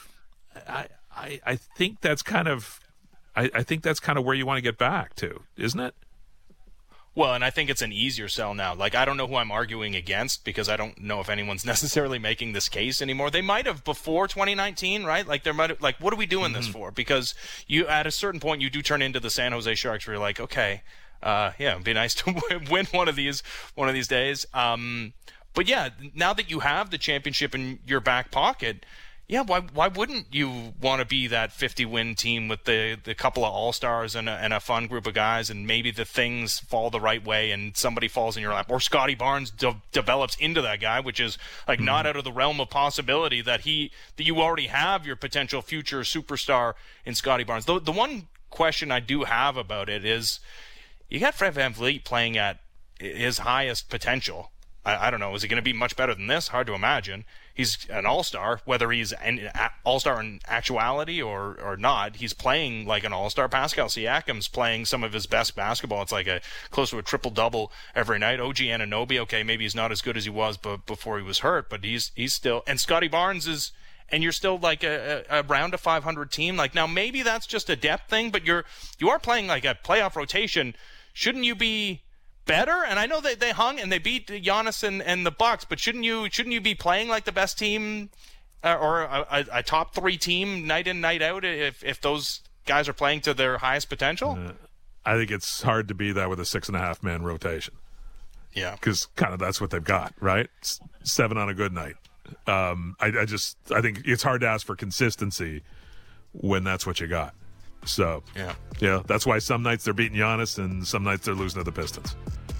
Speaker 2: I, I, I think that's kind of, I, I think that's kind of where you want to get back to, isn't it?
Speaker 1: Well, and I think it's an easier sell now. Like, I don't know who I'm arguing against because I don't know if anyone's necessarily making this case anymore. They might have before twenty nineteen, right? Like, there might have, like, what are we doing mm-hmm. this for? Because you, at a certain point, you do turn into the San Jose Sharks where you're like, okay, uh, yeah, it'd be nice to win one of these, one of these days. Um, but yeah, now that you have the championship in your back pocket, yeah, why why wouldn't you want to be that fifty-win team with the, the couple of all-stars and a, and a fun group of guys, and maybe the things fall the right way and somebody falls in your lap, or Scotty Barnes de- develops into that guy, which is like mm-hmm. not out of the realm of possibility that he that you already have your potential future superstar in Scotty Barnes. The, the one question I do have about it is you got Fred VanVleet playing at his highest potential. I, I don't know. Is it going to be much better than this? Hard to imagine. He's an all-star, whether he's an all-star in actuality or, or not. He's playing like an all-star. Pascal Siakam's playing some of his best basketball. It's like a close to a triple-double every night. O G Anunoby, okay, maybe he's not as good as he was but before he was hurt, but he's he's still – and Scotty Barnes is – and you're still like a, a, around a five hundred team. Like, now maybe that's just a depth thing, but you're you are playing like a playoff rotation. Shouldn't you be – better? And I know that they hung and they beat Giannis and, and the Bucks, but shouldn't you shouldn't you be playing like the best team uh, or a, a top three team night in, night out if if those guys are playing to their highest potential?
Speaker 2: Uh, I think it's hard to be that with a six and a half man rotation.
Speaker 1: Yeah,
Speaker 2: because kind of that's what they've got, right? Seven on a good night. Um, I, I just I think it's hard to ask for consistency when that's what you got. So
Speaker 1: yeah,
Speaker 2: yeah, that's why some nights they're beating Giannis and some nights they're losing to the Pistons.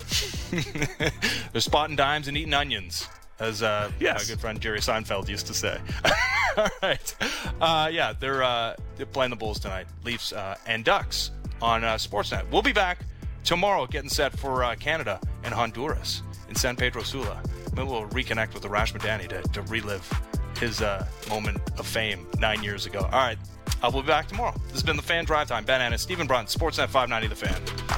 Speaker 1: They're spotting dimes and eating onions, as uh,
Speaker 2: yes.
Speaker 1: my good friend Jerry Seinfeld used to say. All right, uh, yeah, they're uh, they're playing the Bulls tonight, Leafs uh, and Ducks on uh, Sportsnet. We'll be back tomorrow, getting set for uh, Canada and Honduras in San Pedro Sula. Maybe we'll reconnect with Arash Madani to, to relive his uh, moment of fame nine years ago. All right. Uh, we'll be back tomorrow. This has been The Fan Drive Time. Ben Ennis, Stephen Brunt, Sportsnet five ninety The Fan.